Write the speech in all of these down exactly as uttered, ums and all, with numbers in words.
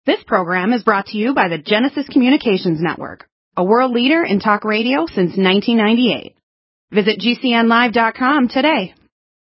This program is brought to you by the Genesis Communications Network, a world leader in talk radio since nineteen ninety-eight. Visit G C N live dot com today.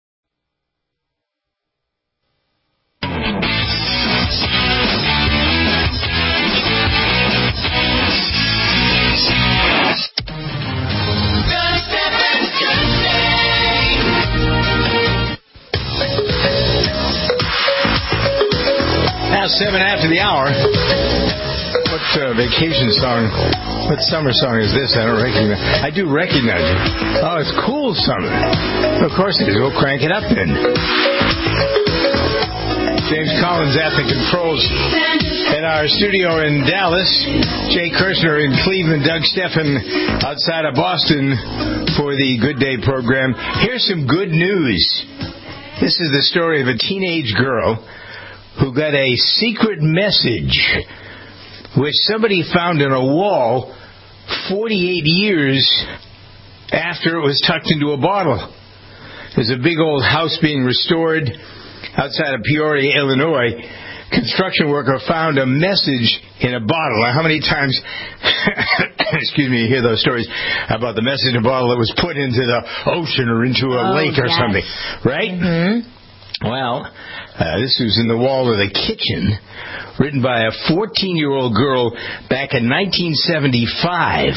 Now seven after the hour. What uh, vacation song, what summer song is this? I don't recognize. I do recognize it. Oh, it's Cool Summer. Of course it is. We'll crank it up then. James Collins at the controls at our studio in Dallas. Jay Kirshner in Cleveland. Doug Steffen outside of Boston for the Good Day program. Here's some good news. This is the story of a teenage girl who got a secret message which somebody found on a wall forty-eight years after it was tucked into a bottle. There's a big old house being restored outside of Peoria, Illinois. Construction worker found a message in a bottle. Now, how many times, excuse me, you hear those stories about the message in a bottle that was put into the ocean or into a oh, lake or yes. something, right? Mm-hmm. Well, uh, this was in the wall of the kitchen, written by a fourteen-year-old girl back in nineteen seventy-five.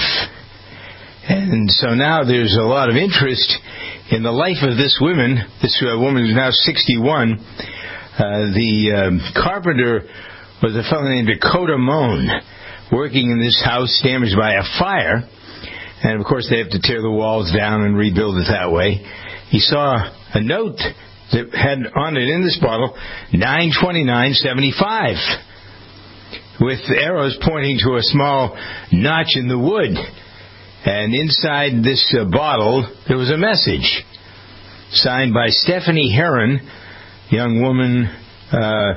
And so now there's a lot of interest in the life of this woman. This uh, woman is now sixty-one. Uh, the um, carpenter was a fellow named Dakota Moan, working in this house damaged by a fire. And, of course, they have to tear the walls down and rebuild it that way. He saw a note that had on it in this bottle, nine twenty-nine seventy-five, with arrows pointing to a small notch in the wood. And inside this uh, bottle, there was a message signed by Stephanie Heron, young woman, uh,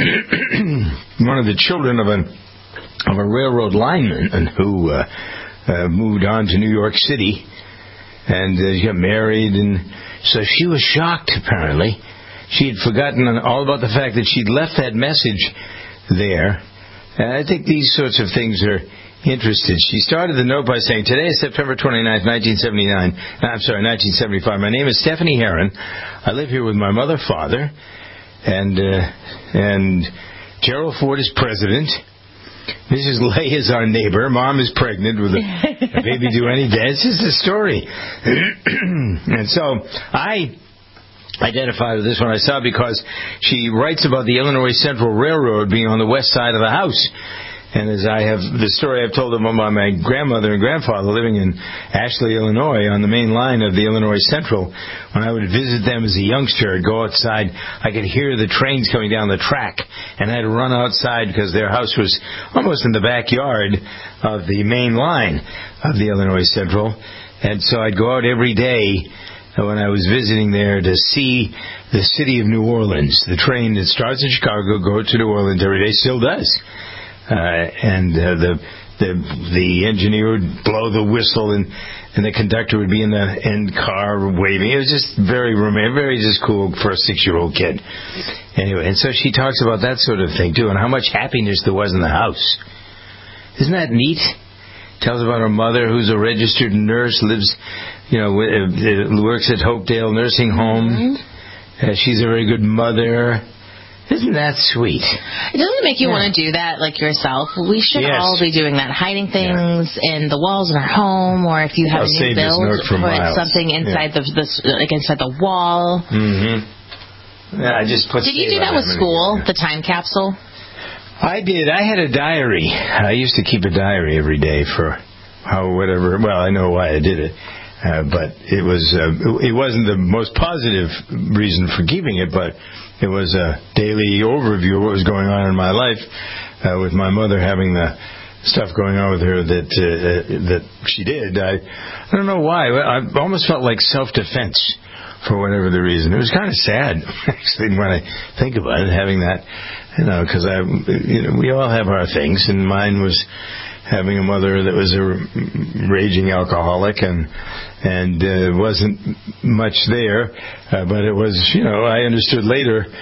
one of the children of a of a railroad lineman who uh, uh, moved on to New York City, and uh, she got married, and so she was shocked, apparently. She had forgotten all about the fact that she'd left that message there. And I think these sorts of things are interested. She started the note by saying, today is September twenty-ninth, nineteen seventy-nine. I'm sorry, nineteen seventy-five. My name is Stephanie Heron. I live here with my mother, father, and uh, and Gerald Ford is president. Missus Lay is our neighbor. Mom is pregnant with a, a baby due any day. It's just a story. And so I identified with this one I saw because she writes about the Illinois Central Railroad being on the west side of the house. And as I have, the story I've told them about my grandmother and grandfather living in Ashley, Illinois, on the main line of the Illinois Central, when I would visit them as a youngster, I'd go outside, I could hear the trains coming down the track, and I'd run outside because their house was almost in the backyard of the main line of the Illinois Central. And so I'd go out every day when I was visiting there to see the city of New Orleans. The train that starts in Chicago, goes to New Orleans every day, still does. Uh, and uh, the the the engineer would blow the whistle, and, and the conductor would be in the end car waving. It was just very romantic, very just cool for a six-year-old kid. Anyway, and so she talks about that sort of thing, too, and how much happiness there was in the house. Isn't that neat? Tells about her mother, who's a registered nurse, lives, you know, works at Hopedale Nursing Home. Mm-hmm. Uh, she's a very good mother. Isn't that sweet? It doesn't make you yeah. want to do that like yourself. We should yes. all be doing that, hiding things yeah. in the walls in our home, or if you have I'll a new build, put miles. something inside yeah. the, the like inside the wall. Mm-hmm. Yeah, I just put. Did you do that with school? The time capsule? I did. I had a diary. I used to keep a diary every day for how whatever. Well, I know why I did it. Uh, but it was uh, it wasn't the most positive reason for keeping it, but it was a daily overview of what was going on in my life, uh, with my mother having the stuff going on with her that uh, that she did. I I don't know why. I almost felt like self-defense for whatever the reason. It was kind of sad, actually, when I think about it, having that, you know, because I, you know, we all have our things, and mine was having a mother that was a raging alcoholic, and and uh, wasn't much there, uh, but it was, you know, I understood later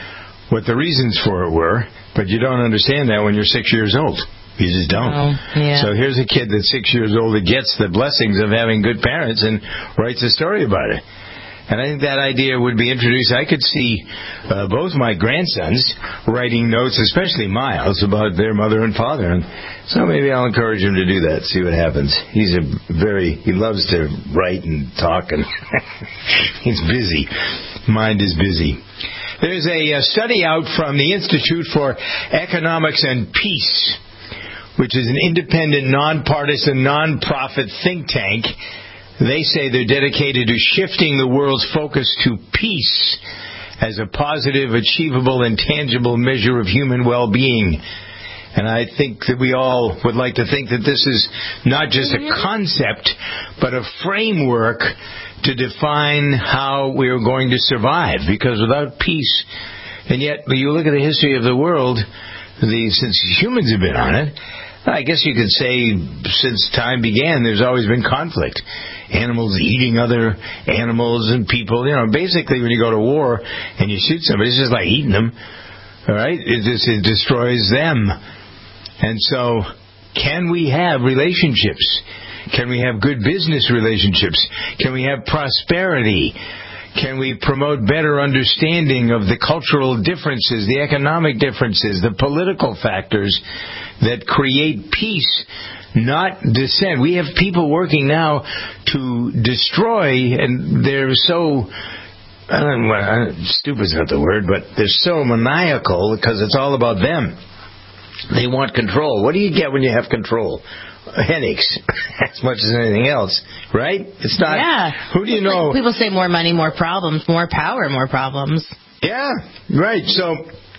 what the reasons for it were, but you don't understand that when you're six years old. You just don't. Oh, yeah. So here's a kid that's six years old that gets the blessings of having good parents and writes a story about it. And I think that idea would be introduced. I could see uh, both my grandsons writing notes, especially Miles, about their mother and father. And so maybe I'll encourage him to do that, see what happens. He's a very, he loves to write and talk, and he's busy. Mind is busy. There's a, a study out from the Institute for Economics and Peace, which is an independent, nonpartisan, nonprofit think tank. They say they're dedicated to shifting the world's focus to peace as a positive, achievable, and tangible measure of human well-being. And I think that we all would like to think that this is not just a concept, but a framework to define how we're going to survive. Because without peace, and yet when you look at the history of the world, the, since humans have been on it, I guess you could say since time began, there's always been conflict. Animals eating other animals and people. You know, basically when you go to war and you shoot somebody, it's just like eating them. All right? It just it destroys them. And so, can we have relationships? Can we have good business relationships? Can we have prosperity? Can we promote better understanding of the cultural differences, the economic differences, the political factors that create peace, not dissent? We have people working now to destroy, and they're so, I don't know, stupid's not the word, but they're so maniacal because it's all about them. They want control. What do you get when you have control? Headaches, as much as anything else, right? It's not. Yeah. Who do you know? Like people say more money, more problems, more power, more problems. Yeah, right. So,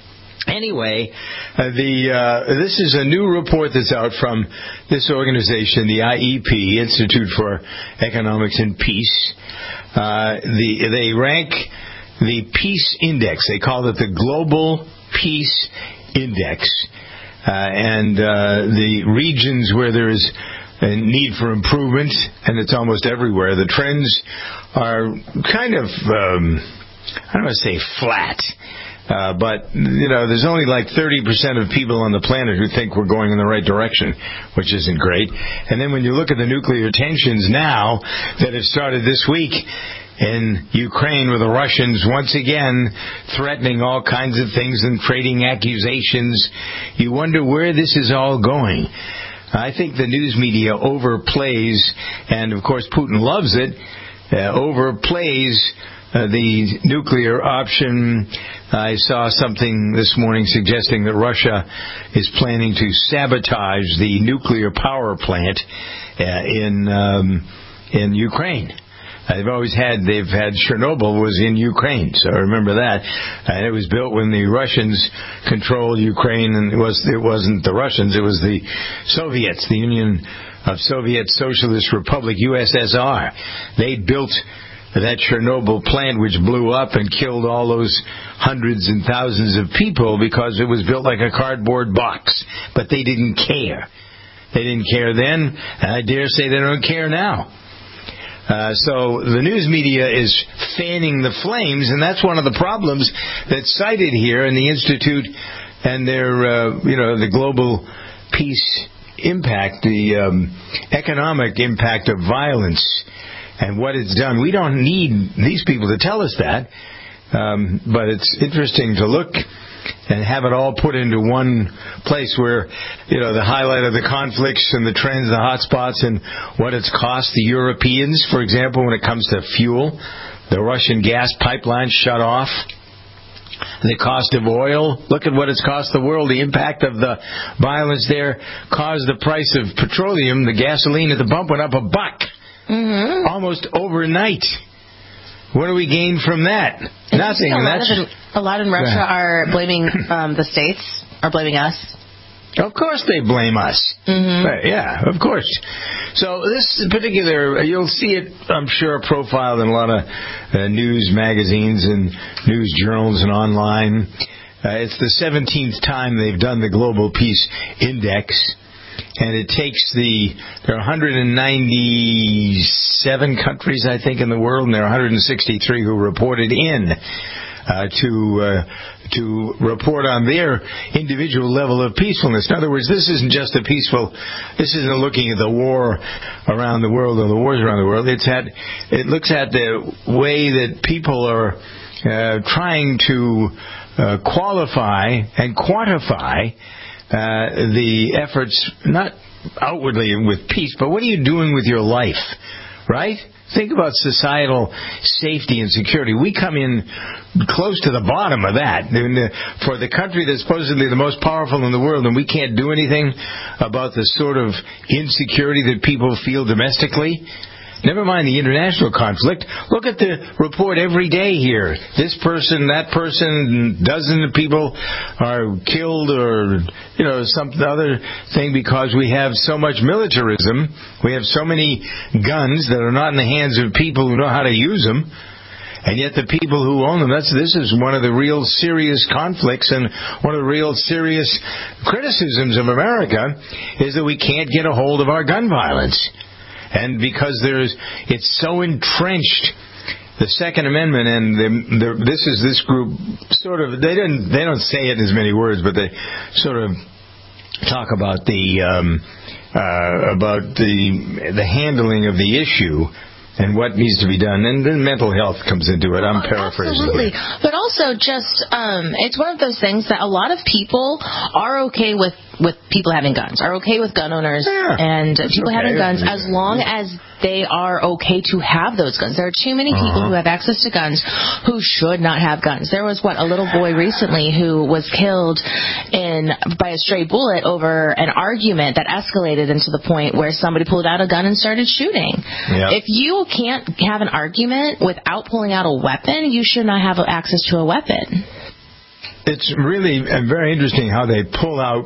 anyway, uh, the uh, this is a new report that's out from this organization, the I E P, Institute for Economics and Peace. Uh, the they rank the Peace Index. They call it the Global Peace Index. Uh, and uh, the regions where there is a need for improvement, and it's almost everywhere, the trends are kind of, um, I don't want to say flat, uh, but, you know, there's only like thirty percent of people on the planet who think we're going in the right direction, which isn't great. And then when you look at the nuclear tensions now that have started this week, in Ukraine, with the Russians once again threatening all kinds of things and trading accusations, you wonder where this is all going. I think the news media overplays, and of course Putin loves it, uh, overplays uh, the nuclear option. I saw something this morning suggesting that Russia is planning to sabotage the nuclear power plant uh, in um, in Ukraine. They've always had, they've had, Chernobyl was in Ukraine, so remember that. And it was built when the Russians controlled Ukraine, and it, was, it wasn't the Russians, it was the Soviets, the Union of Soviet Socialist Republic, U S S R. They built that Chernobyl plant, which blew up and killed all those hundreds and thousands of people because it was built like a cardboard box. But they didn't care. They didn't care then, and I dare say they don't care now. Uh, so the news media is fanning the flames, and that's one of the problems that's cited here in the Institute and their, uh, you know, the global peace impact, the um, economic impact of violence and what it's done. We don't need these people to tell us that, um, but it's interesting to look and have it all put into one place where, you know, the highlight of the conflicts and the trends, the hot spots, and what it's cost the Europeans, for example, when it comes to fuel. The Russian gas pipeline shut off. The cost of oil. Look at what it's cost the world. The impact of the violence there caused the price of petroleum, the gasoline at the pump, went up a buck. Mm-hmm. Almost overnight. What do we gain from that? And Nothing. A lot, That's, in, a lot in Russia are blaming um, the states, are blaming us. Of course they blame us. Mm-hmm. Right, yeah, of course. So this particular, you'll see it, I'm sure, profiled in a lot of uh, news magazines and news journals and online. Uh, it's the seventeenth time they've done the Global Peace Index. And it takes the, there are one hundred ninety-seven countries, I think, in the world, and there are one hundred sixty-three who reported in. uh, to uh, to report on their individual level of peacefulness. In other words, this isn't just a peaceful. This isn't looking at the war around the world or the wars around the world. It's at it looks at the way that people are uh, trying to uh, qualify and quantify uh, the efforts, not outwardly with peace, but what are you doing with your life, right? Think about societal safety and security. We come in close to the bottom of that. For the country that's supposedly the most powerful in the world, and we can't do anything about the sort of insecurity that people feel domestically. Never mind the international conflict. Look at the report every day here. This person, that person, dozens of people are killed or, you know, some other thing because we have so much militarism. We have so many guns that are not in the hands of people who know how to use them. And yet the people who own them, that's, this is one of the real serious conflicts and one of the real serious criticisms of America is that we can't get a hold of our gun violence. And because there's, it's so entrenched, the Second Amendment, and the, the, this is this group sort of, they didn't, they don't say it in as many words, but they sort of talk about the um, uh, about the the handling of the issue and what needs to be done. And then mental health comes into it. I'm paraphrasing. Absolutely. But also just, um, it's one of those things that a lot of people are okay with, with people having guns, are okay with gun owners yeah, and people okay. having guns as long as they are okay to have those guns. There are too many people uh-huh. who have access to guns who should not have guns. There was, what, a little boy recently who was killed in by a stray bullet over an argument that escalated into the point where somebody pulled out a gun and started shooting. Yep. If you can't have an argument without pulling out a weapon, you should not have access to a weapon. It's really very interesting how they pull out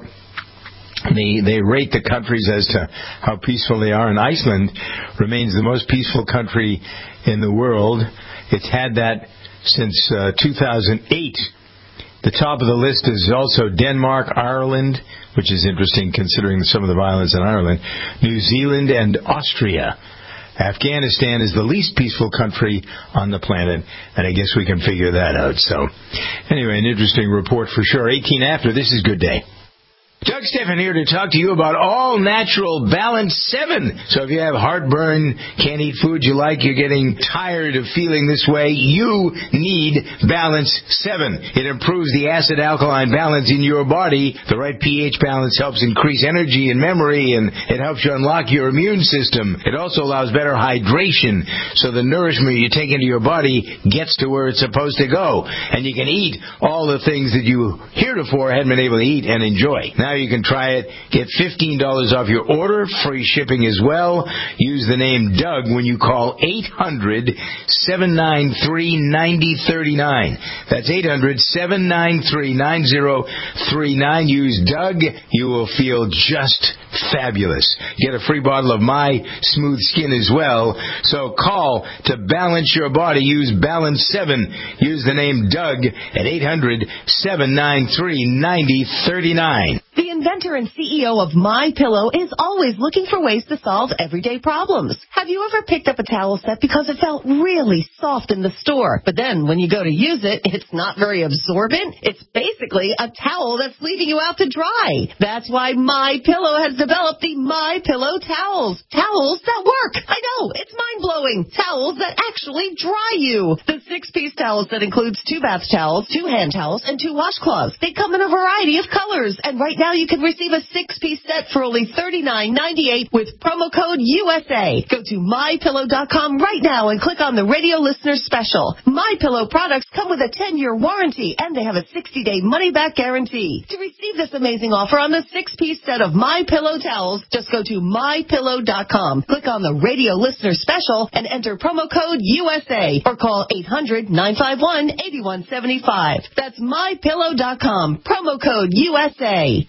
They, they rate the countries as to how peaceful they are, and Iceland remains the most peaceful country in the world. It's had that since uh, two thousand eight. The top of the list is also Denmark, Ireland, which is interesting considering some of the violence in Ireland, New Zealand, and Austria. Afghanistan is the least peaceful country on the planet, and I guess we can figure that out. So, anyway, an interesting report for sure. eighteen after, this is Good Day. Doug Stephan here to talk to you about All Natural Balance seven. So if you have heartburn, can't eat food you like, you're getting tired of feeling this way, you need Balance seven. It improves the acid-alkaline balance in your body. The right pH balance helps increase energy and memory, and it helps you unlock your immune system. It also allows better hydration, so the nourishment you take into your body gets to where it's supposed to go. And you can eat all the things that you heretofore hadn't been able to eat and enjoy. Now you can try it. Get fifteen dollars off your order. Free shipping as well. Use the name Doug when you call eight hundred, seven nine three, nine zero three nine. That's eight hundred, seven nine three, nine zero three nine. Use Doug. You will feel just fabulous. Get a free bottle of My Smooth Skin as well. So call to balance your body. Use Balance seven. Use the name Doug at eight hundred, seven nine three, nine zero three nine. The inventor and C E O of MyPillow is always looking for ways to solve everyday problems. Have you ever picked up a towel set because it felt really soft in the store, but then when you go to use it, it's not very absorbent? It's basically a towel that's leaving you out to dry. That's why MyPillow has developed the MyPillow towels. Towels that work. I know, it's mind-blowing. Towels that actually dry you. The six-piece towels that includes two bath towels, two hand towels, and two washcloths. They come in a variety of colors, and right now you can receive a six-piece set for only thirty-nine ninety-eight with promo code U S A. Go to my pillow dot com right now and click on the radio listener special. MyPillow products come with a ten-year warranty, and they have a sixty-day money-back guarantee. To receive this amazing offer on the six-piece set of MyPillow towels, just go to my pillow dot com, click on the radio listener special, and enter promo code U S A, or call eight hundred, nine five one, eight one seven five. That's my pillow dot com, promo code U S A.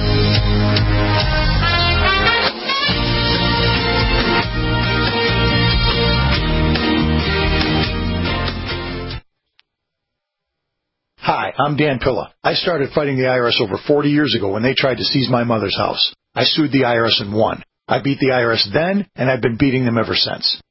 Hi, I'm Dan Pilla. I started fighting the I R S over forty years ago when they tried to seize my mother's house. I sued the I R S and won. I beat the I R S then, and I've been beating them ever since.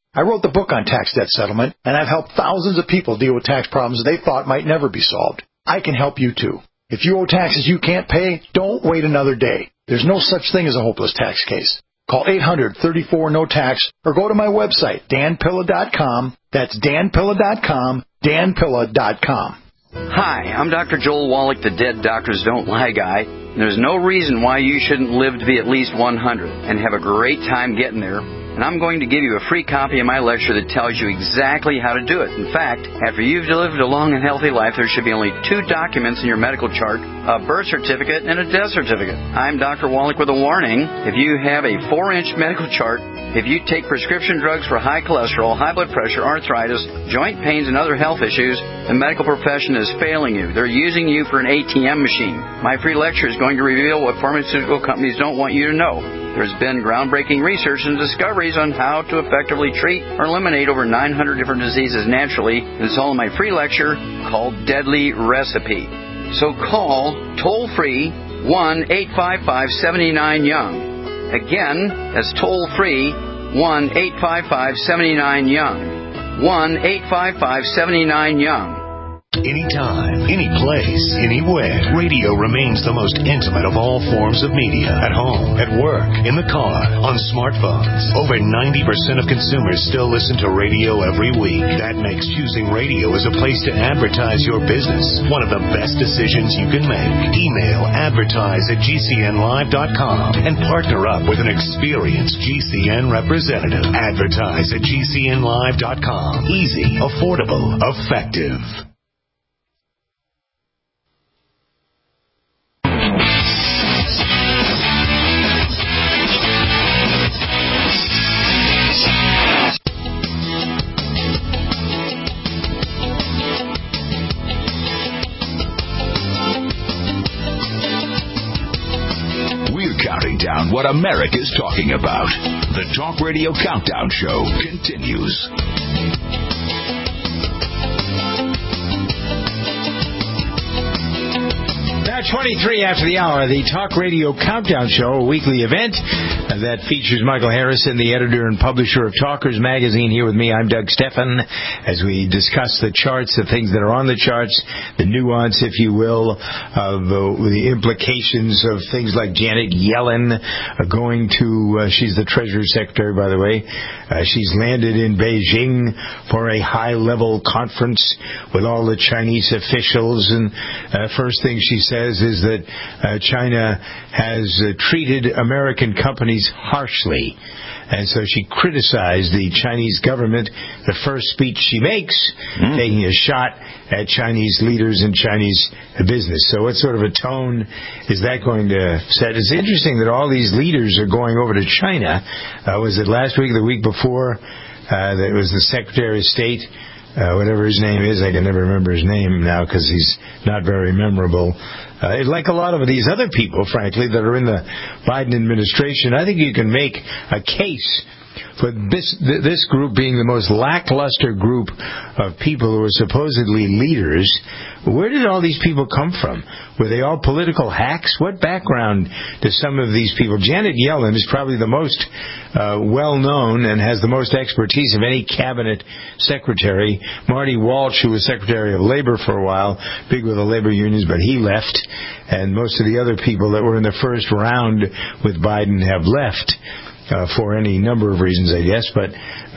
I wrote the book on tax debt settlement, and I've helped thousands of people deal with tax problems they thought might never be solved. I can help you, too. If you owe taxes you can't pay, don't wait another day. There's no such thing as a hopeless tax case. Call eight hundred, thirty-four, no tax or go to my website, dan pilla dot com. That's dan pilla dot com, dan pilla dot com. Hi, I'm Doctor Joel Wallach, the Dead Doctors Don't Lie guy. There's no reason why you shouldn't live to be at least one hundred and have a great time getting there. And I'm going to give you a free copy of my lecture that tells you exactly how to do it. In fact, after you've lived a long and healthy life, there should be only two documents in your medical chart, a birth certificate and a death certificate. I'm Doctor Wallach with a warning. If you have a four-inch medical chart, if you take prescription drugs for high cholesterol, high blood pressure, arthritis, joint pains, and other health issues, the medical profession is failing you. They're using you for an A T M machine. My free lecture is going to reveal what pharmaceutical companies don't want you to know. There's been groundbreaking research and discoveries on how to effectively treat or eliminate over nine hundred different diseases naturally. And it's all in my free lecture called Deadly Recipe. So call toll-free one eight five five, seven nine, young. Again, that's toll-free one eight five five, seven nine, young. one eight five five, seven nine, young. Anytime, any place, anywhere, radio remains the most intimate of all forms of media. At home, at work, in the car, on smartphones. Over ninety percent of consumers still listen to radio every week. That makes choosing radio as a place to advertise your business one of the best decisions you can make. Email advertise at g c n live dot com and partner up with an experienced G C N representative. Advertise at g c n live dot com. Easy, affordable, effective. Down what America's talking about. The Talk Radio Countdown Show continues. Now twenty-three after the hour, the Talk Radio Countdown Show, a weekly event that features Michael Harrison, the editor and publisher of Talkers Magazine, here with me. I'm Doug Stephan, as we discuss the charts, the things that are on the charts, the nuance, if you will, of uh, the implications of things like Janet Yellen uh, going to, uh, she's the Treasury Secretary, by the way. Uh, she's landed in Beijing for a high-level conference with all the Chinese officials, and uh, first thing she says is that uh, China has uh, treated American companies harshly. And so she criticized the Chinese government, the first speech she makes, mm. taking a shot at Chinese leaders and Chinese business. So what sort of a tone is that going to set? It's interesting that all these leaders are going over to China. Uh, was it last week or the week before? Uh, that was the Secretary of State, uh, whatever his name is. I can never remember his name now because he's not very memorable. Uh, like a lot of these other people, frankly, that are in the Biden administration, I think you can make a case for this this group being the most lackluster group of people who are supposedly leaders. Where did all these people come from? Were they all political hacks? What background do some of these people? Janet Yellen is probably the most uh, well-known and has the most expertise of any cabinet secretary. Marty Walsh, who was Secretary of Labor for a while, big with the labor unions, but he left. And most of the other people that were in the first round with Biden have left. Uh, for any number of reasons, I guess. But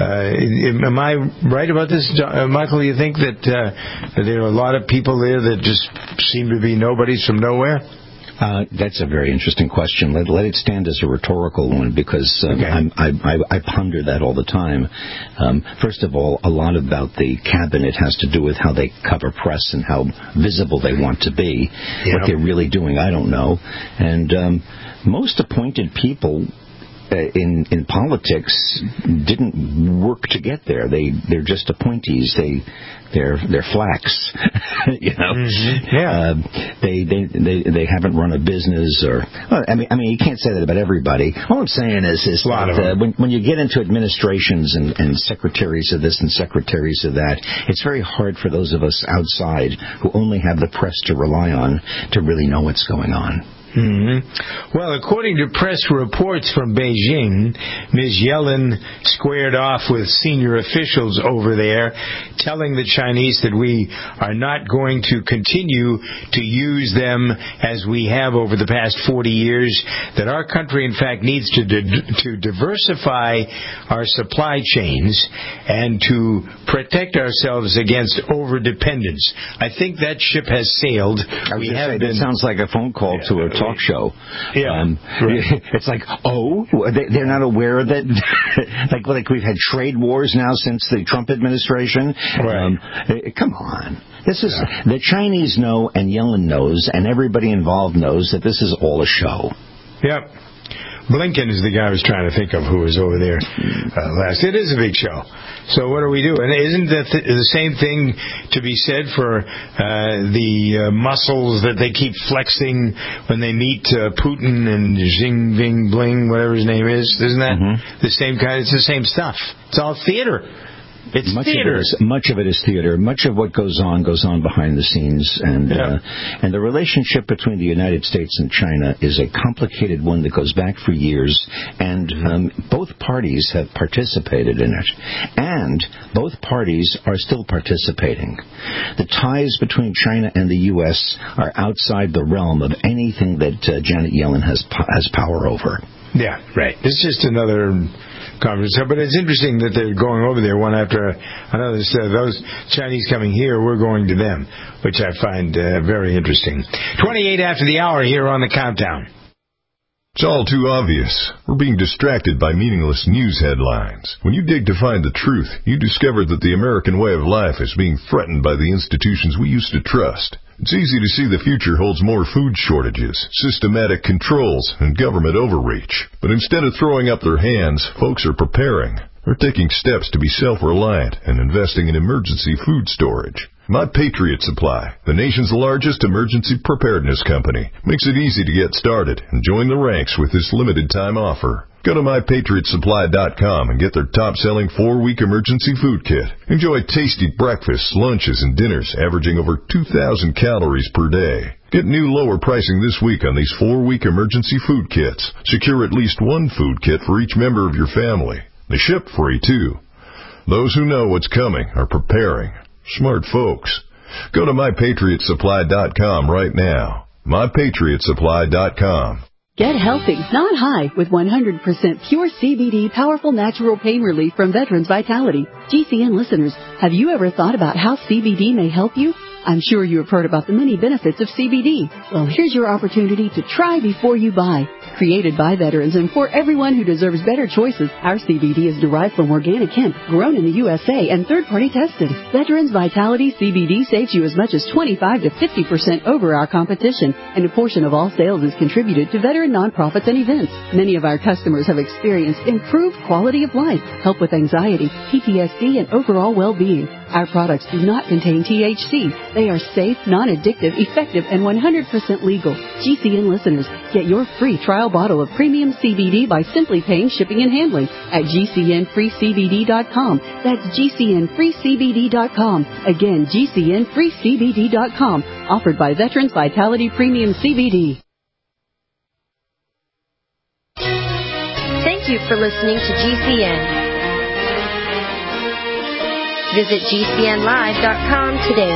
uh, am I right about this, uh, Michael? You think that, uh, that there are a lot of people there that just seem to be nobodies from nowhere? Uh, that's a very interesting question. Let, let it stand as a rhetorical one, because um, okay. I'm, I, I, I ponder that all the time. Um, first of all, a lot about the cabinet has to do with how they cover press and how visible they want to be. Yeah. What they're really doing, I don't know. And um, most appointed people in in politics didn't work to get there. They they're just appointees. They they're they're flacks. you know. Mm-hmm. Yeah. Uh, they, they they they haven't run a business or. Well, I mean I mean you can't say that about everybody. All I'm saying is is that uh, when when you get into administrations and, and secretaries of this and secretaries of that, it's very hard for those of us outside who only have the press to rely on to really know what's going on. Mm-hmm. Well, according to press reports from Beijing, Miz Yellen squared off with senior officials over there, telling the Chinese that we are not going to continue to use them as we have over the past forty years, that our country, in fact, needs to di- to diversify our supply chains and to protect ourselves against overdependence. I think that ship has sailed. We have say, been, that sounds like a phone call yeah, to a talk show. Yeah, um, right. It's like, oh, they're not aware that, like, like we've had trade wars now since the Trump administration. Right. Um, come on. This is yeah. The Chinese know, and Yellen knows, and everybody involved knows that this is all a show. Yep. Blinken is the guy I was trying to think of who was over there uh, last. It is a big show. So what do we do? And isn't that th- the same thing to be said for uh, the uh, muscles that they keep flexing when they meet uh, Putin and Xing Bing Bling, whatever his name is? Isn't that mm-hmm. the same kind? It's the same stuff. It's all theater. It's much theater. Of it is, much of it is theater. Much of what goes on goes on behind the scenes, and yeah. uh, and the relationship between the United States and China is a complicated one that goes back for years. And um, both parties have participated in it, and both parties are still participating. The ties between China and the U S are outside the realm of anything that uh, Janet Yellen has has power over. Yeah, right. It's just another conference. But it's interesting that they're going over there one after another. So those Chinese coming here, we're going to them, which I find uh, very interesting. twenty-eight after the hour here on the Countdown. It's all too obvious. We're being distracted by meaningless news headlines. When you dig to find the truth, you discover that the American way of life is being threatened by the institutions we used to trust. It's easy to see the future holds more food shortages, systematic controls, and government overreach. But instead of throwing up their hands, folks are preparing. They're taking steps to be self-reliant and investing in emergency food storage. My Patriot Supply, the nation's largest emergency preparedness company, makes it easy to get started and join the ranks with this limited-time offer. Go to my patriot supply dot com and get their top-selling four-week emergency food kit. Enjoy tasty breakfasts, lunches, and dinners averaging over two thousand calories per day. Get new lower pricing this week on these four-week emergency food kits. Secure at least one food kit for each member of your family. They ship free, too. Those who know what's coming are preparing. Smart folks. Go to my patriot supply dot com right now. my patriot supply dot com. Get healthy, not high, with one hundred percent pure C B D powerful natural pain relief from Veterans Vitality. G C N listeners, have you ever thought about how C B D may help you? I'm sure you have heard about the many benefits of C B D. Well, here's your opportunity to try before you buy. Created by veterans and for everyone who deserves better choices, our C B D is derived from organic hemp, grown in the U S A, and third-party tested. Veterans Vitality C B D saves you as much as twenty-five to fifty percent over our competition, and a portion of all sales is contributed to veteran nonprofits and events. Many of our customers have experienced improved quality of life, help with anxiety, P T S D, and overall well-being. Our products do not contain T H C. They are safe, non-addictive, effective, and one hundred percent legal. G C N listeners, get your free trial bottle of premium C B D by simply paying shipping and handling at G C N free C B D dot com. That's G C N free C B D dot com. Again, G C N free C B D dot com. Offered by Veterans Vitality Premium C B D. Thank you for listening to G C N. Visit G C N live dot com today.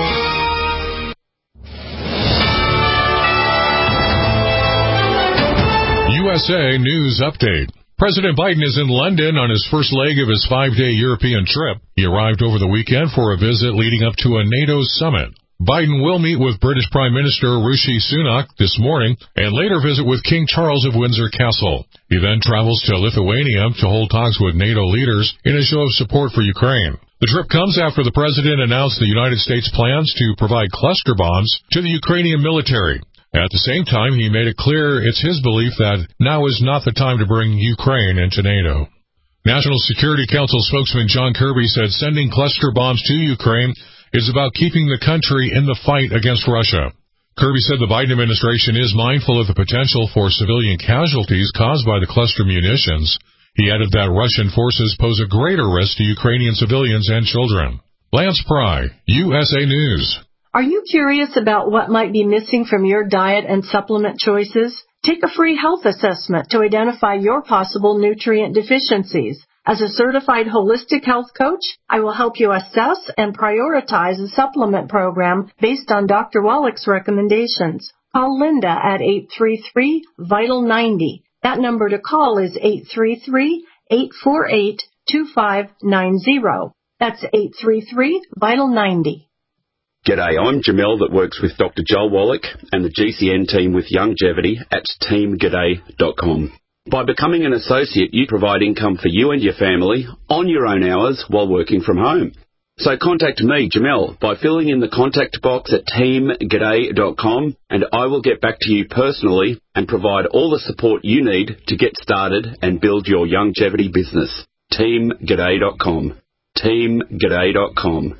U S A News Update. President Biden is in London on his first leg of his five-day European trip. He arrived over the weekend for a visit leading up to a NATO summit. Biden will meet with British Prime Minister Rishi Sunak this morning and later visit with King Charles of Windsor Castle. He then travels to Lithuania to hold talks with NATO leaders in a show of support for Ukraine. The trip comes after the president announced the United States plans to provide cluster bombs to the Ukrainian military. At the same time, he made it clear it's his belief that now is not the time to bring Ukraine into NATO. National Security Council spokesman John Kirby said sending cluster bombs to Ukraine is about keeping the country in the fight against Russia. Kirby said the Biden administration is mindful of the potential for civilian casualties caused by the cluster munitions. He added that Russian forces pose a greater risk to Ukrainian civilians and children. Lance Pry, U S A News. Are you curious about what might be missing from your diet and supplement choices? Take a free health assessment to identify your possible nutrient deficiencies. As a certified holistic health coach, I will help you assess and prioritize a supplement program based on Doctor Wallach's recommendations. Call Linda at eight three three, vital ninety. That number to call is eight three three, eight four eight, two five nine zero. That's eight three three, vital ninety. G'day, I'm Jamel that works with Doctor Joel Wallach and the G C N team with Longevity at team g'day dot com. By becoming an associate, you provide income for you and your family on your own hours while working from home. So contact me, Jamel, by filling in the contact box at team g'day dot com, and I will get back to you personally and provide all the support you need to get started and build your longevity business. team g'day dot com. team g'day dot com.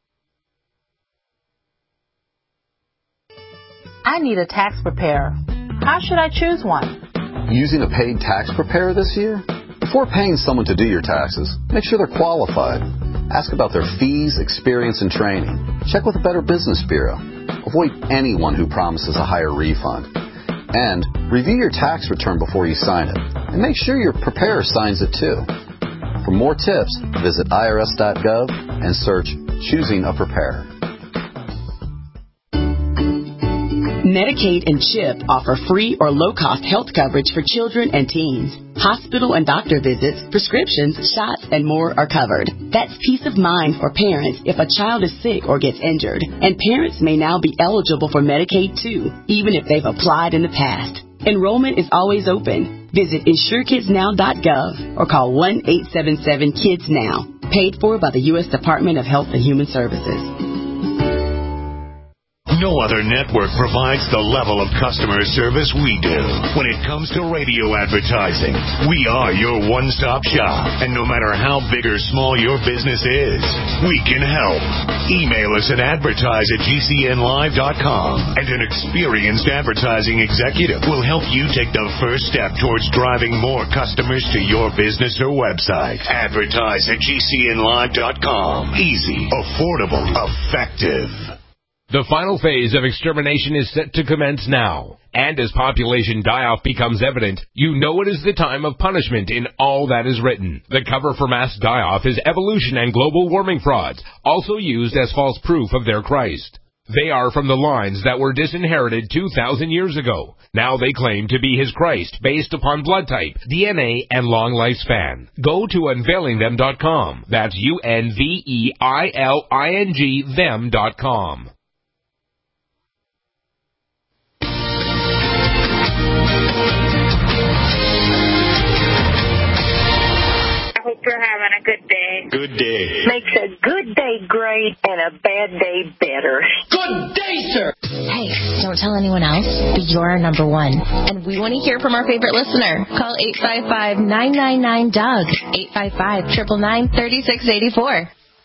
I need a tax preparer. How should I choose one? Using a paid tax preparer this year? Before paying someone to do your taxes, make sure they're qualified. Ask about their fees, experience, and training. Check with a Better Business Bureau. Avoid anyone who promises a higher refund. And review your tax return before you sign it. And make sure your preparer signs it too. For more tips, visit I R S dot gov and search Choosing a Preparer. Medicaid and CHIP offer free or low-cost health coverage for children and teens. Hospital and doctor visits, prescriptions, shots, and more are covered. That's peace of mind for parents if a child is sick or gets injured. And parents may now be eligible for Medicaid, too, even if they've applied in the past. Enrollment is always open. Visit insure kids now dot gov or call one eight seven seven kids now. Paid for by the U S Department of Health and Human Services. No other network provides the level of customer service we do. When it comes to radio advertising, we are your one-stop shop. And no matter how big or small your business is, we can help. Email us at advertise at G C N live dot com, and an experienced advertising executive will help you take the first step towards driving more customers to your business or website. Advertise at G C N live dot com. Easy, affordable, effective. The final phase of extermination is set to commence now. And as population die-off becomes evident, you know it is the time of punishment in all that is written. The cover for mass die-off is evolution and global warming frauds, also used as false proof of their Christ. They are from the lines that were disinherited two thousand years ago. Now they claim to be his Christ based upon blood type, D N A, and long lifespan. Go to unveiling them dot com. That's U N V E I L I N G them dot com. I hope you're having a good day. Good day. Makes a good day great and a bad day better. Good day, sir! Hey, don't tell anyone else, but you're our number one. And we want to hear from our favorite listener. Call eight five five, nine nine nine, D O U G, eight five five, nine nine nine, three six eight four.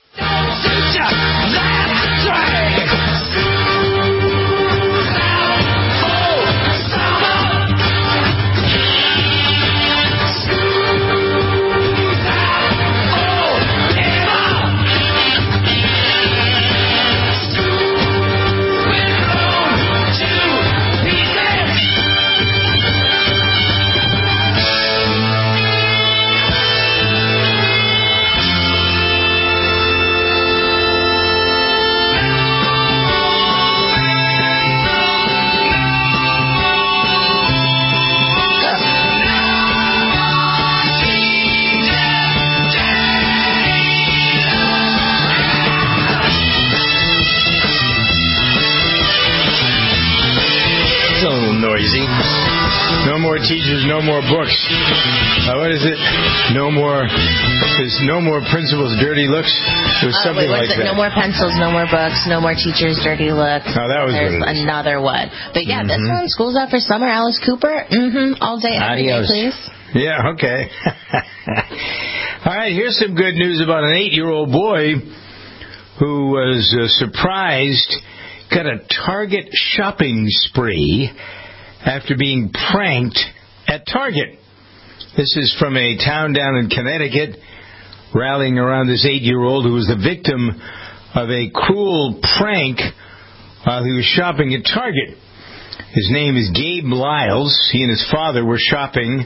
Noisy. No more teachers, no more books. Uh, what is it? No more. There's no more principals, dirty looks. It was Uh, something wait, like it? that. No more pencils, no more books, no more teachers, dirty looks. Oh, that was There's what it is. another one. But yeah, this Mhm. one, school's out for summer. Alice Cooper, mm-hmm, all day, every day, Adios. please. Yeah, okay. All right, here's some good news about an eight-year-old boy who was uh, surprised, got a Target shopping spree after being pranked at Target. This is from a town down in Connecticut, rallying around this eight-year-old who was the victim of a cruel prank while he was shopping at Target. His name is Gabe Lyles. He and his father were shopping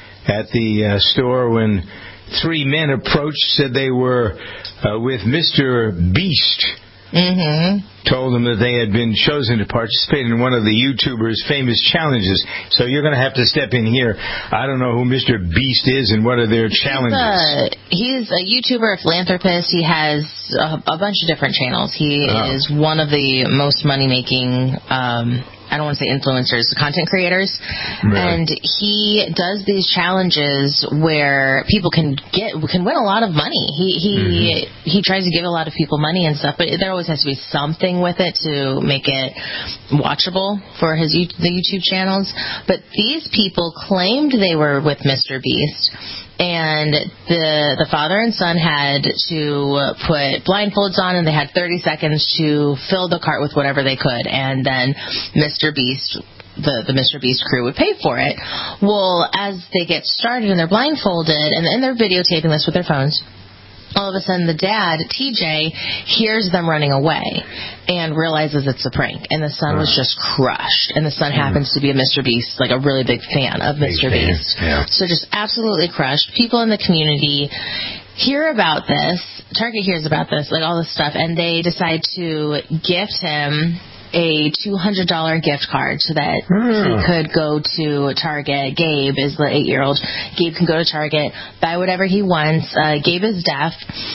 at the uh, store when three men approached, said they were uh, with Mister Beast. Mm-hmm. Told them that they had been chosen to participate in one of the YouTubers' famous challenges. So you're going to have to step in here. I don't know who Mister Beast is and what are their challenges. He's a, he's a YouTuber, a philanthropist. He has a, a bunch of different channels. He oh. is one of the most money-making um I don't want to say influencers, content creators. Right. And he does these challenges where people can get can win a lot of money. He he mm-hmm. he tries to give a lot of people money and stuff, but there always has to be something with it to make it watchable for his the YouTube channels. But these people claimed they were with Mister Beast. And the the father and son had to put blindfolds on, and they had thirty seconds to fill the cart with whatever they could, and then Mister Beast, the, the Mister Beast crew would pay for it. Well, as they get started and they're blindfolded, and, and they're videotaping this with their phones, all of a sudden the dad, T J, hears them running away and realizes it's a prank. And the son was just crushed. And the son mm. happens to be a Mister Beast, like a really big fan of Mister Big Beast. Yeah. So just absolutely crushed. People in the community hear about this. Target hears about this, like all this stuff, and they decide to gift him a two hundred dollars gift card so that mm. he could go to Target. Gabe is the eight-year-old. Gabe can go to Target, buy whatever he wants. Uh, Gabe is deaf.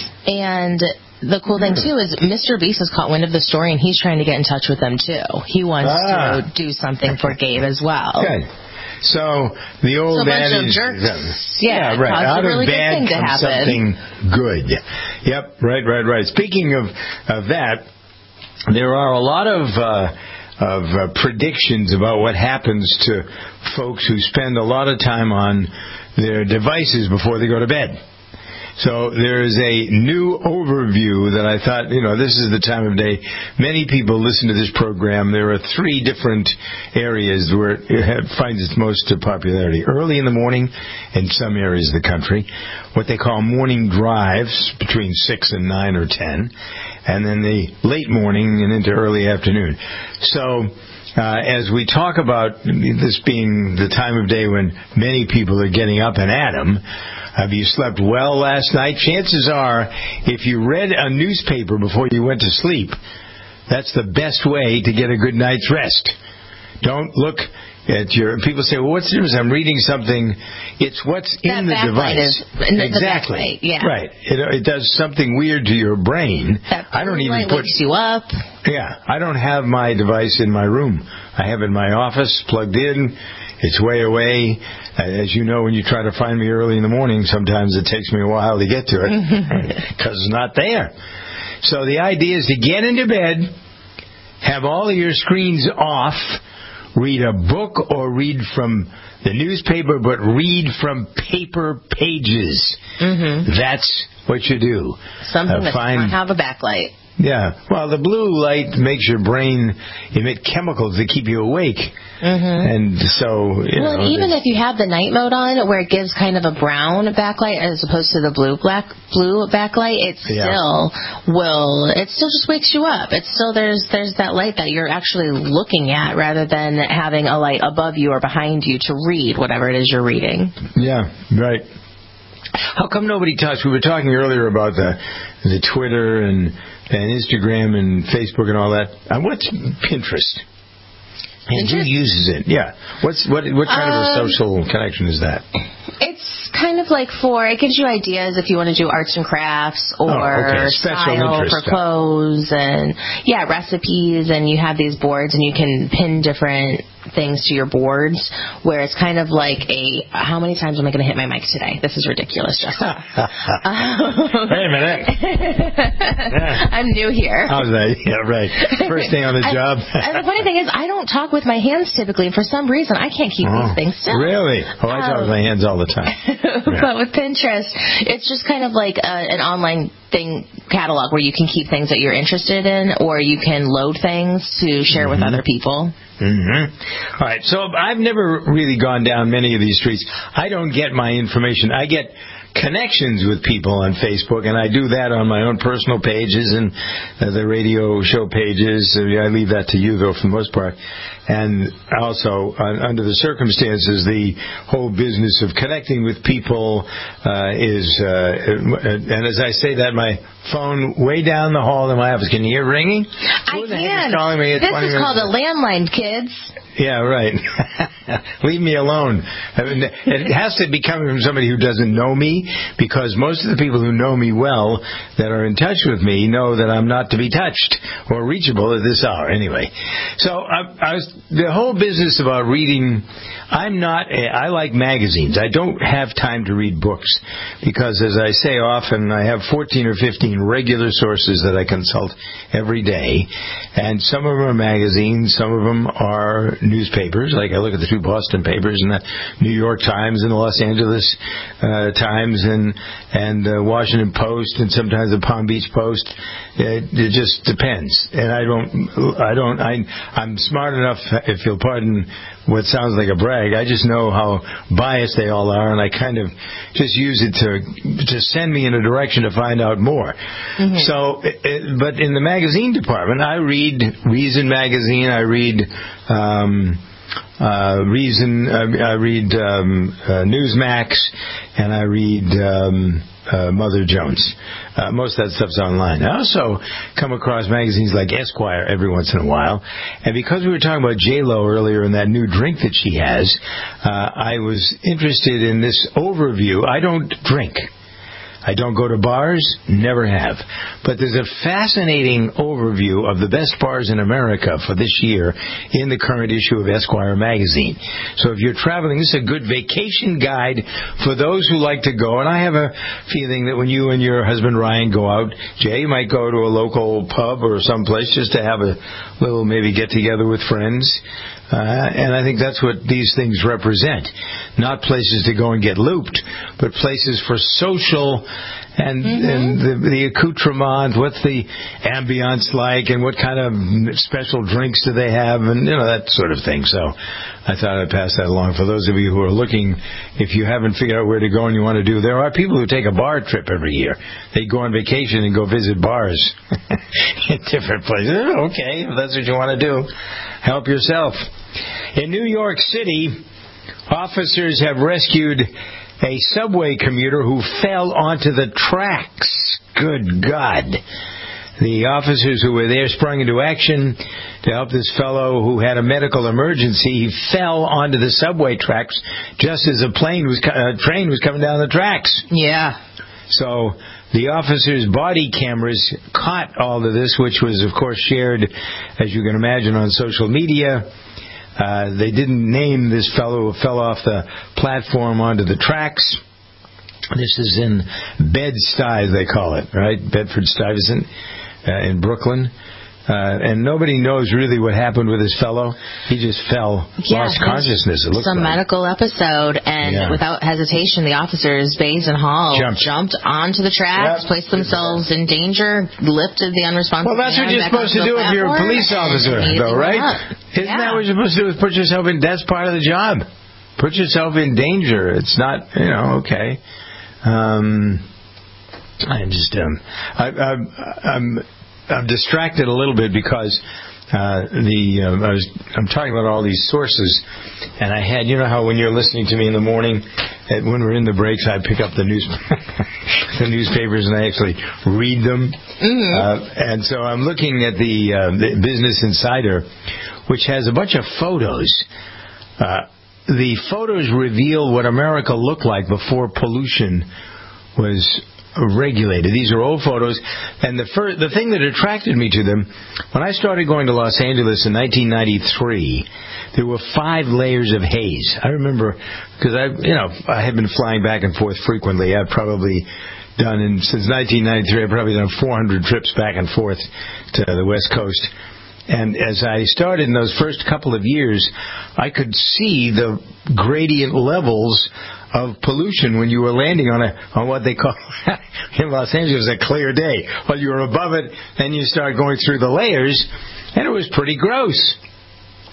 And the cool thing, too, is Mister Beast has caught wind of the story, and he's trying to get in touch with them, too. He wants ah. to do something for Gabe as well. Good. So the old so a bunch adage, of jerks. Yeah, yeah right. Out of really bad comes something good. Yep, right, right, right. Speaking of, of that, there are a lot of uh, of uh, predictions about what happens to folks who spend a lot of time on their devices before they go to bed. So there is a new overview that I thought, you know, this is the time of day. Many people listen to this program. There are three different areas where it finds its most popularity. Early in the morning in some areas of the country, what they call morning drives between six and nine or ten, and then the late morning and into early afternoon. So Uh, as we talk about this being the time of day when many people are getting up and at 'em, have you slept well last night? Chances are, if you read a newspaper before you went to sleep, that's the best way to get a good night's rest. Don't look at your... People say, well, what's the difference? I'm reading something. It's what's that in the device. Is, exactly. The yeah. Right. It, it does something weird to your brain. That I don't even put... wakes you up. Yeah. I don't have my device in my room. I have it in my office, plugged in. It's way away. As you know, when you try to find me early in the morning, sometimes it takes me a while to get to it because it's not there. So the idea is to get into bed, have all of your screens off, read a book or read from the newspaper, but read from paper pages. Mm-hmm. That's what you do. Something uh, that find, does not have a backlight. Yeah. Well, the blue light makes your brain emit chemicals that keep you awake. Mm-hmm. And so, you well, know, even if you have the night mode on, where it gives kind of a brown backlight as opposed to the blue black blue backlight, it yeah. still will. It still just wakes you up. It's still there's there's that light that you're actually looking at, rather than having a light above you or behind you to read whatever it is you're reading. Yeah. Right. How come nobody talks? We were talking earlier about the the Twitter and and Instagram and Facebook and all that. Uh, what's Pinterest? And who uses it? Yeah. What's what what kind um, of a social connection is that? It's kind of like for, it gives you ideas if you want to do arts and crafts or oh, okay. style for stuff. clothes and, yeah, recipes, and you have these boards and you can pin different things to your boards where it's kind of like a, how many times am I going to hit my mic today? This is ridiculous, Justin. um, Wait a minute. Yeah. I'm new here. How's that? Yeah, right. First day on the I, job. And the funny thing is, I don't talk with my hands typically. For some reason, I can't keep oh, these things still. Really? Oh, I talk um, with my hands all the time. Yeah. But with Pinterest, it's just kind of like a, an online thing catalog where you can keep things that you're interested in, or you can load things to share mm-hmm. with other people. Mm-hmm. All right, so I've never really gone down many of these streets. I don't get my information. I get connections with people on Facebook, and I do that on my own personal pages and uh, the radio show pages. I leave that to you, though, for the most part. And also, uh, under the circumstances, the whole business of connecting with people uh, is, uh, and as I say that, my phone way down the hall in my office. Can you hear ringing? I Who the can. heck is calling me at This twenty is called minutes? a landline, kids. Yeah, right. Leave me alone. I mean, it has to be coming from somebody who doesn't know me, because most of the people who know me well that are in touch with me know that I'm not to be touched or reachable at this hour. Anyway, so I, I was, the whole business about reading, I'm not, a, I like magazines. I don't have time to read books because, as I say often, I have fourteen or fifteen regular sources that I consult every day, and some of them are magazines, some of them are newspapers. Like I look at the two Boston papers and the New York Times and the Los Angeles uh, Times and and the Washington Post and sometimes the Palm Beach Post. It, it just depends. And I don't, I don't, I, I'm smart enough, if you'll pardon what sounds like a brag. I just know how biased they all are, and I kind of just use it to to send me in a direction to find out more. Mm-hmm. So, it, but in the magazine department, I read Reason magazine. I read. Um, Uh, Reason, uh, I read um, uh, Newsmax, and I read um, uh, Mother Jones. Uh, most of that stuff's online. I also come across magazines like Esquire every once in a while, and because we were talking about J Lo earlier and that new drink that she has, uh, I was interested in this overview. I don't drink. I don't go to bars, never have. But there's a fascinating overview of the best bars in America for this year in the current issue of Esquire magazine. So if you're traveling, this is a good vacation guide for those who like to go. And I have a feeling that when you and your husband Ryan go out, Jay, you might go to a local pub or someplace just to have a little maybe get-together with friends. Uh, and I think that's what these things represent. Not places to go and get looped, but places for social and, mm-hmm. and the, the accoutrement, what's the ambiance like, and what kind of special drinks do they have, and, you know, that sort of thing. So I thought I'd pass that along. For those of you who are looking, if you haven't figured out where to go and you want to do, there are people who take a bar trip every year. They go on vacation and go visit bars in different places. Okay, if that's what you want to do, help yourself. In New York City, officers have rescued a subway commuter who fell onto the tracks. Good God. The officers who were there sprung into action to help this fellow who had a medical emergency. He fell onto the subway tracks just as a plane was, a train was coming down the tracks. Yeah. So the officers' body cameras caught all of this, which was, of course, shared, as you can imagine, on social media. Uh, they didn't name this fellow who fell off the platform onto the tracks. This is in Bed-Stuy, they call it, right? Bedford-Stuyvesant uh, in Brooklyn. Uh, and nobody knows really what happened with this fellow. He just fell, yeah, lost consciousness. It looks some like. medical episode, and yeah. without hesitation, the officers, Bays and Hall, jumped, jumped onto the tracks, yep. placed themselves in danger, lifted the unresponsive. Well, that's what you're supposed to do if you're a police officer, though, right? Isn't yeah. that what you're supposed to do? Is put yourself in? That's part of the job. Put yourself in danger. It's not, you know, okay. Um, I'm just um, I, I, I'm. I'm distracted a little bit because uh, the uh, I was I'm talking about all these sources, and I had, you know how when you're listening to me in the morning, and when we're in the breaks, I pick up the news the newspapers and I actually read them. Mm-hmm. Uh, and so I'm looking at the, uh, the Business Insider, which has a bunch of photos. Uh, the photos reveal what America looked like before pollution was regulated. These are old photos, and the first, the thing that attracted me to them, when I started going to Los Angeles in nineteen ninety-three, there were five layers of haze. I remember, because I, you know, I had been flying back and forth frequently. I've probably done, in, since nineteen ninety-three, I've probably done four hundred trips back and forth to the West Coast. And as I started in those first couple of years, I could see the gradient levels of pollution when you were landing on a on what they call in Los Angeles a clear day. Well, you were above it, then you start going through the layers, and it was pretty gross.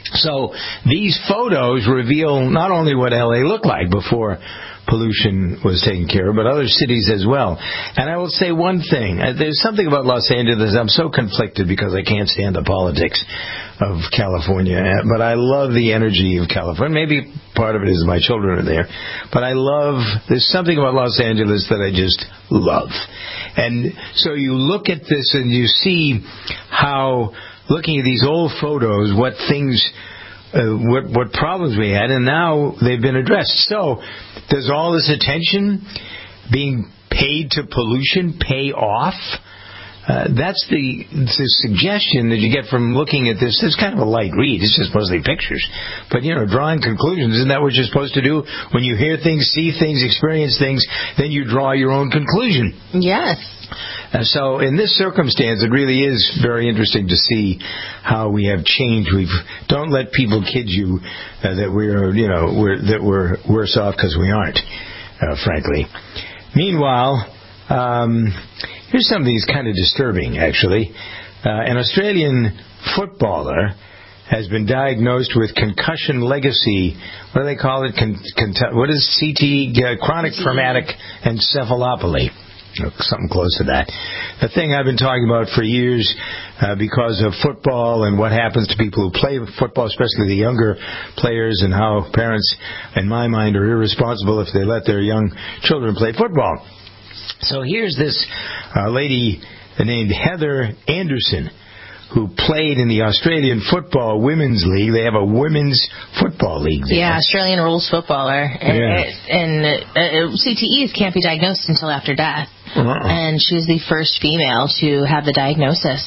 So these photos reveal not only what L A looked like before pollution was taken care of, but other cities as well. And I will say one thing. There's something about Los Angeles. I'm so conflicted because I can't stand the politics of California. But I love the energy of California. Maybe part of it is my children are there. But I love, there's something about Los Angeles that I just love. And so you look at this and you see how, looking at these old photos, what things... Uh, what what problems we had, and now they've been addressed. So, does all this attention being paid to pollution pay off? Uh, that's the, the suggestion that you get from looking at this. It's kind of a light read. It's just mostly pictures. But, you know, drawing conclusions, isn't that what you're supposed to do? When you hear things, see things, experience things, then you draw your own conclusion. Yes. Uh, so in this circumstance, it really is very interesting to see how we have changed. We've don't let people kid you uh, that we're, you know, we're, that we're worse off because we aren't, uh, frankly. Meanwhile, um, here's something that's kind of disturbing, actually. Uh, an Australian footballer has been diagnosed with concussion legacy. What do they call it? Con- con- what is C T? Uh, chronic traumatic encephalopathy. Something close to that. The thing I've been talking about for years uh, because of football and what happens to people who play football, especially the younger players, and how parents, in my mind, are irresponsible if they let their young children play football. So here's this uh, lady named Heather Anderson, who played in the Australian Football Women's League. They have a women's football league there. Yeah, Australian rules footballer. And, yeah. and uh, C T Es can't be diagnosed until after death. Uh-uh. And she was the first female to have the diagnosis.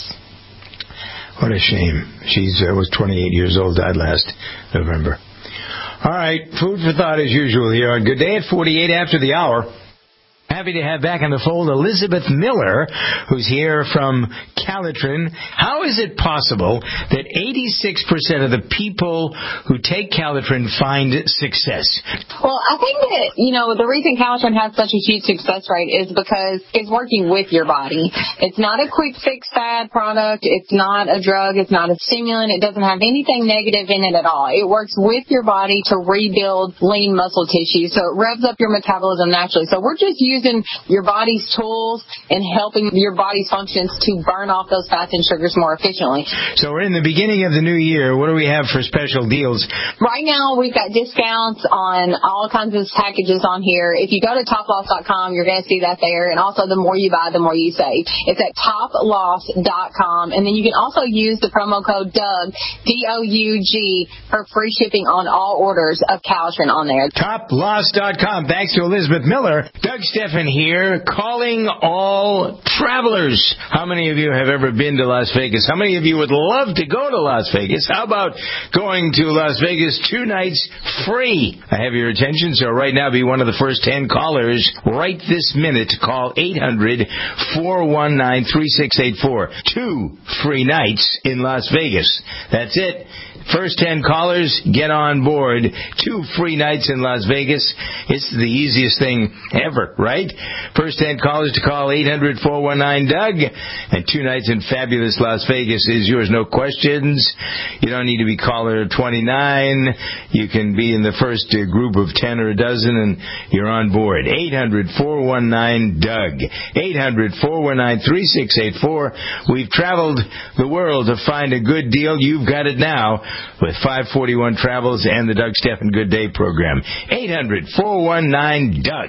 What a shame. She uh, was twenty-eight years old, died last November. All right, food for thought as usual here on Good Day at forty-eight after the hour. Happy to have back in the fold Elizabeth Miller, who's here from Calitrin. How is it possible that eighty-six percent of the people who take Calitrin find success? Well, I think that, you know, the reason Calitrin has such a huge success rate is because it's working with your body. It's not a quick fix fad product. It's not a drug. It's not a stimulant. It doesn't have anything negative in it at all. It works with your body to rebuild lean muscle tissue. So it revs up your metabolism naturally. So we're just using your body's tools and helping your body's functions to burn off those fats and sugars more efficiently. So we're in the beginning of the new year. What do we have for special deals? Right now, we've got discounts on all kinds of packages on here. If you go to top loss dot com, you're going to see that there. And also, the more you buy, the more you save. It's at top loss dot com. And then you can also use the promo code Doug, D O U G, for free shipping on all orders of Calitrin on there. top loss dot com. Thanks to Elizabeth Miller. Doug Stephan here, calling all travelers. How many of you have ever been to Las Vegas? How many of you would love to go to Las Vegas? How about going to Las Vegas two nights free? I have your attention, so right now be one of the first ten callers right this minute to call eight hundred, four one nine, three six eight four. Two free nights in Las Vegas. That's it. First ten callers, get on board. Two free nights in Las Vegas. It's the easiest thing ever, right? First ten callers to call eight hundred, four one nine, Doug. And two nights in fabulous Las Vegas is yours. No questions. You don't need to be caller twenty-nine. You can be in the first uh, group of ten or a dozen, and you're on board. eight hundred, four one nine, Doug. eight hundred, four one nine, three six eight four. We've traveled the world to find a good deal. You've got it now with five forty-one Travels and the Doug Stephan Good Day program. eight hundred, four one nine, Doug.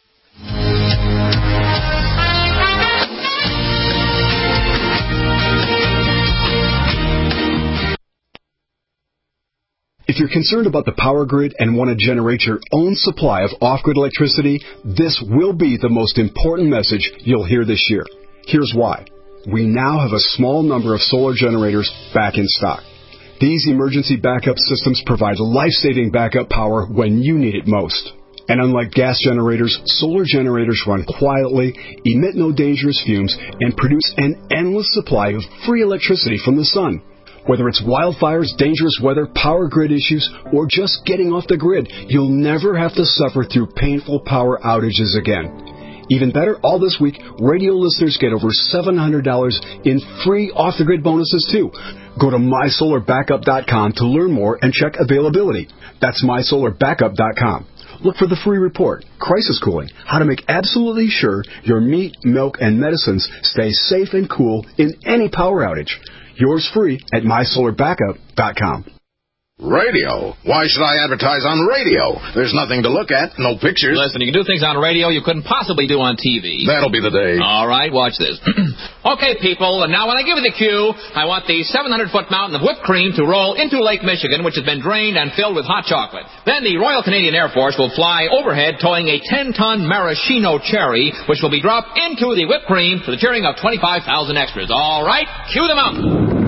If you're concerned about the power grid and want to generate your own supply of off-grid electricity, this will be the most important message you'll hear this year. Here's why. We now have a small number of solar generators back in stock. These emergency backup systems provide life-saving backup power when you need it most. And unlike gas generators, solar generators run quietly, emit no dangerous fumes, and produce an endless supply of free electricity from the sun. Whether it's wildfires, dangerous weather, power grid issues, or just getting off the grid, you'll never have to suffer through painful power outages again. Even better, all this week, radio listeners get over seven hundred dollars in free off-the-grid bonuses, too. Go to my solar backup dot com to learn more and check availability. That's my solar backup dot com. Look for the free report, Crisis Cooling, how to make absolutely sure your meat, milk, and medicines stay safe and cool in any power outage. Yours free at my solar backup dot com. Radio? Why should I advertise on radio? There's nothing to look at, no pictures. Listen, you can do things on radio you couldn't possibly do on T V. That'll be the day. All right, watch this. Okay, people, and now when I give you the cue, I want the seven hundred foot mountain of whipped cream to roll into Lake Michigan, which has been drained and filled with hot chocolate. Then the Royal Canadian Air Force will fly overhead towing a ten ton maraschino cherry, which will be dropped into the whipped cream to the cheering of twenty-five thousand extras. All right, cue the mountain.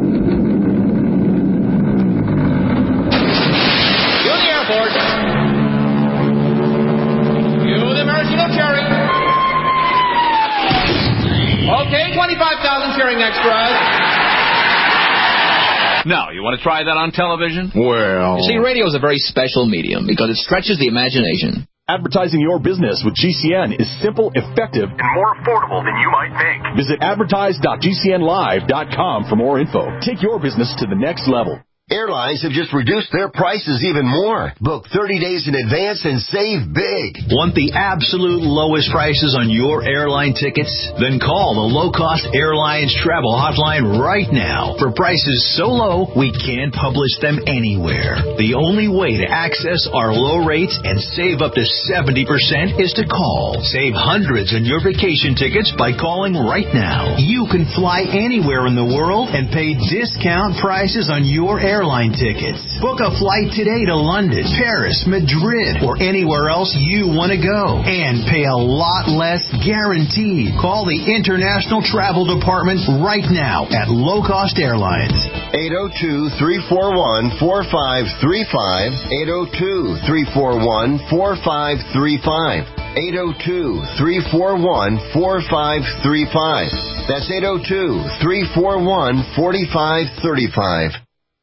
Okay, twenty-five thousand cheering extras. Now, you want to try that on television? Well... You see, radio is a very special medium because it stretches the imagination. Advertising your business with G C N is simple, effective, and more affordable than you might think. Visit advertise dot G C N live dot com for more info. Take your business to the next level. Airlines have just reduced their prices even more. Book thirty days in advance and save big. Want the absolute lowest prices on your airline tickets? Then call the Low Cost Airlines Travel Hotline right now. For prices so low, we can't publish them anywhere. The only way to access our low rates and save up to seventy percent is to call. Save hundreds on your vacation tickets by calling right now. You can fly anywhere in the world and pay discount prices on your airline airline tickets. Book a flight today to London, Paris, Madrid, or anywhere else you want to go. And pay a lot less guaranteed. Call the International Travel Department right now at Low Cost Airlines. eight oh two, three four one, four five three five. eight oh two, three four one, four five three five. eight oh two, three four one, four five three five. That's eight oh two, three four one, four five three five.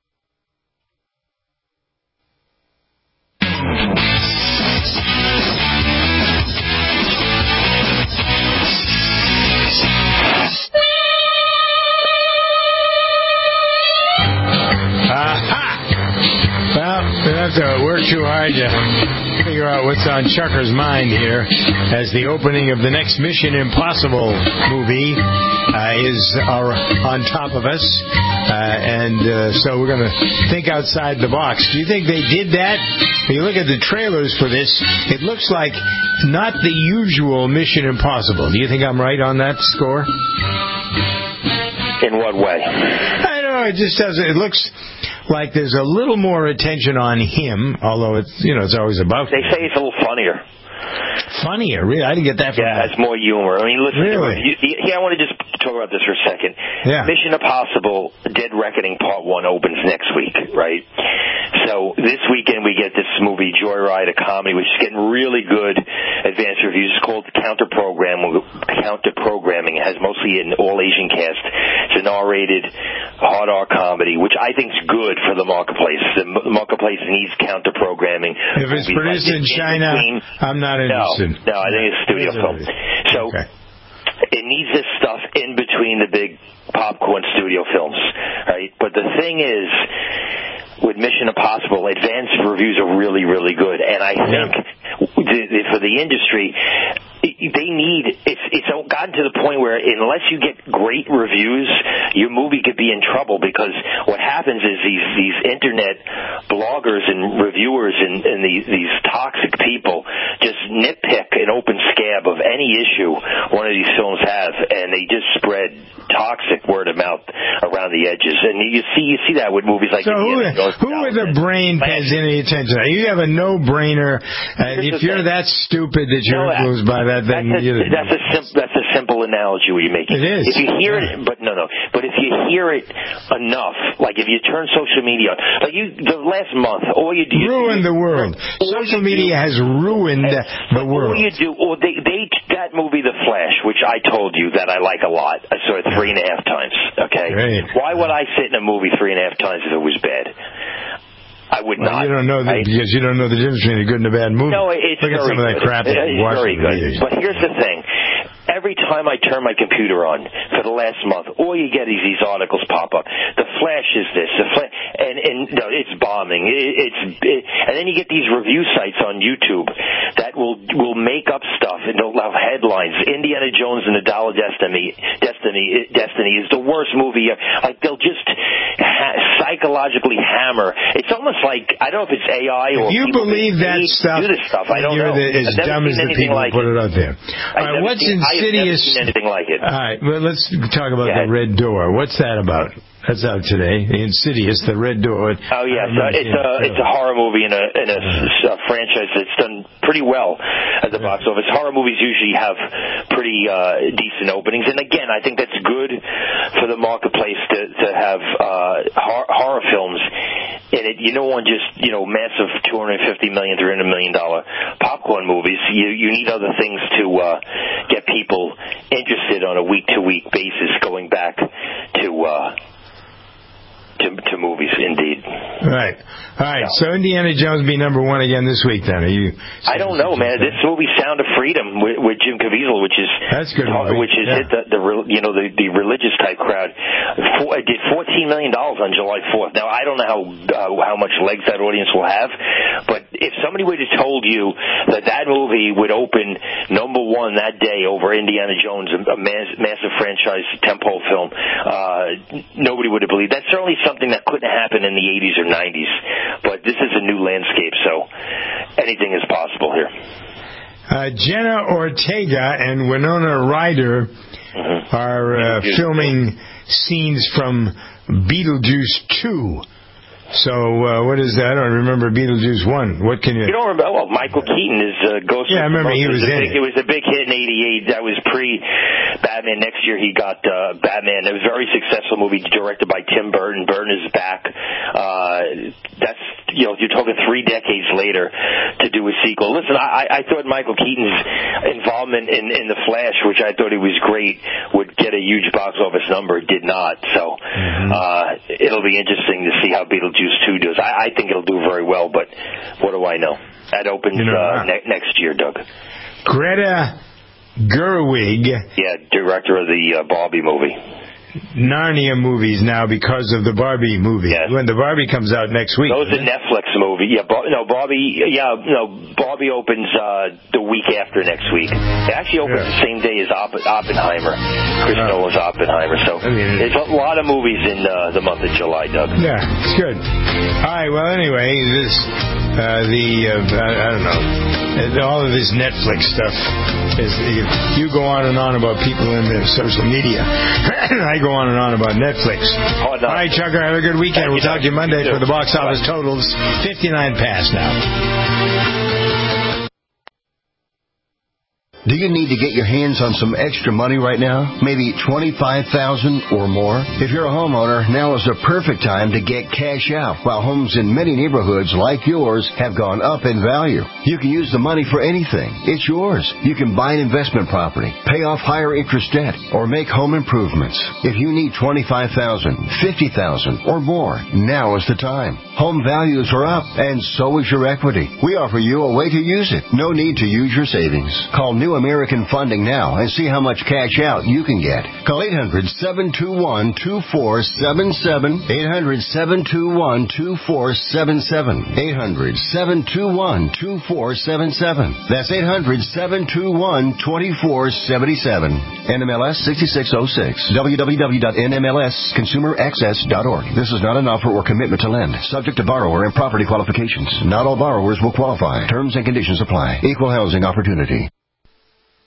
We don't have to work too hard to figure out what's on Chucker's mind here as the opening of the next Mission Impossible movie uh, is our, on top of us. Uh, and uh, so we're going to think outside the box. Do you think they did that? If you look at the trailers for this, it looks like not the usual Mission Impossible. Do you think I'm right on that score? In what way? I don't know. It just doesn't. It looks like there's a little more attention on him, although it's, you know, it's always about. They say it's a little funnier. Funnier, really? I didn't get that from Yeah, that. it's more humor. I mean, listen, Really? you, you, yeah, I want to just talk about this for a second. Yeah. Mission Impossible Dead Reckoning Part one opens next week, right? So this weekend we get this movie, Joyride, a comedy, which is getting really good advanced reviews. It's called Counter Program, Counter Programming. It has mostly an all-Asian cast. It's an R-rated hard R comedy, which I think is good for the marketplace. The m- marketplace needs counter programming. If it's produced in China, I'm not interested. No, I think it's studio film. So it needs this stuff in between the big popcorn studio films, right? But the thing is, with Mission Impossible, advanced reviews are really, really good. And I think the, the, for the industry, they need, it's, it's gotten to the point where unless you get great reviews, your movie could be in trouble, because what happens is these, these internet bloggers and reviewers and, and the, these toxic people just nitpick an open scab of any issue one of these films have, and they just spread toxic word of mouth around the edges. And you see, you see that with movies like So who, Indiana Jones. who with a brain pays any attention? You have a no-brainer. Uh, if you're that stupid that you're No, influenced by that, then that's a, you that's a sim- that's a simple analogy what you're making. It is. If you hear it, but no, no. But if you hear it enough, like if you turn social media on, like you, the last month, all you do ruined the world. Social media has ruined the world. All you do, or they, they, that movie, The Flash, which I told you that I like a lot. I saw it three and a half times. Okay. Great. Why would I sit in a movie three and a half times if it was bad? I would well, not. You don't know that right? because you don't know the difference between a good and a bad movie. No, it's Look very at some of that good. crap that It's you watch very on the good. videos. But here's the thing. Every time I turn my computer on for the last month, all you get is these articles pop up. The Flash is this, the Flash, and and no, it's bombing. It, it's it, and then you get these review sites on YouTube that will will make up stuff and they'll have headlines. Indiana Jones and the Dollar Destiny, Destiny, Destiny is the worst movie ever. Like they'll just ha- psychologically hammer. It's almost like I don't know if it's A I or if you believe that stuff. Do this stuff. I don't you're know. The, as I've never dumb as seen the anything people like who put it. it out there. All right, what's seen, insidious? I have never seen anything like it. All right, well, let's talk about the Red Door. What's that about? That's out today. Insidious, the Red Door. Oh yeah, so it's a it's a horror movie in a in a, a franchise that's done pretty well at the box office. Horror movies usually have pretty uh, decent openings, and again, I think that's good for the marketplace to to have uh, hor- horror films in it. You don't want just you know massive two hundred fifty million, three hundred million dollar popcorn movies. You you need other things to uh, get people interested on a week to week basis, going back to. Uh, To, to movies, indeed. Right. All right. Yeah. So Indiana Jones be number one again this week, then? Are you? I don't know, man. This movie, Sound of Freedom, with, with Jim Caviezel, which is that's good, movie. which has yeah. hit the, the you know the, the religious type crowd. For, it did fourteen million dollars on July fourth. Now I don't know how uh, how much legs that audience will have, but if somebody would have told you that that movie would open number one that day over Indiana Jones, a mass, massive franchise tentpole film, uh, nobody would have believed. That's certainly something that couldn't happen in the eighties or nineties, but this is a new landscape, so anything is possible here. Uh, Jenna Ortega and Winona Ryder mm-hmm. are uh, filming scenes from Beetlejuice two. So, uh, what is that? I remember Beetlejuice one. What can you... You don't remember? Well, Michael Keaton is uh, Ghost. Yeah, I remember he was, was in big, it. It was a big hit in eighty-eight. That was pre-Batman. Next year he got uh, Batman. It was a very successful movie directed by Tim Burton. Burton is back. Uh, that's, you know, you're talking three decades later to do a sequel. Listen, I, I thought Michael Keaton's involvement in, in The Flash, which I thought he was great, would get a huge box office number. It did not. So mm-hmm. uh, it'll be interesting to see how Beetlejuice two does. I, I think it'll do very well, but what do I know? That opens you know, uh, ne- next year, Doug. Greta Gerwig. Yeah, director of the uh, Barbie movie. Narnia movies now because of the Barbie movie. Yes. When the Barbie comes out next week. Those are Netflix movie. Yeah, Bar- no Barbie. Yeah, no Barbie opens uh, the week after next week. It actually opens yeah. the same day as Opp- Oppenheimer. Chris oh. Nolan's Oppenheimer. So I mean, there's a lot of movies in uh, the month of July, Doug. Yeah, it's good. All right. Well, anyway, this uh, the uh, I, I don't know all of this Netflix stuff. Is you go on and on about people in the social media. I go on and on about Netflix. Oh, no. All right, Chucker, have a good weekend. Thank we'll you, talk to you Monday you for the box office totals. fifty-nine past now. Do you need to get your hands on some extra money right now? Maybe twenty-five thousand dollars or more? If you're a homeowner, now is the perfect time to get cash out while homes in many neighborhoods like yours have gone up in value. You can use the money for anything. It's yours. You can buy an investment property, pay off higher interest debt, or make home improvements. If you need twenty-five thousand dollars, fifty thousand dollars or more, now is the time. Home values are up, and so is your equity. We offer you a way to use it. No need to use your savings. Call New American Funding now and see how much cash out you can get. Call eight hundred, seven two one, two four seven seven, eight hundred, seven two one, two four seven seven, eight hundred, seven two one, two four seven seven. That's eight hundred, seven two one, two four seven seven. N M L S sixty-six oh six. w w w dot n m l s consumer access dot org. This is not an offer or commitment to lend. Subject to borrower and property qualifications. Not all borrowers will qualify. Terms and conditions apply. Equal housing opportunity.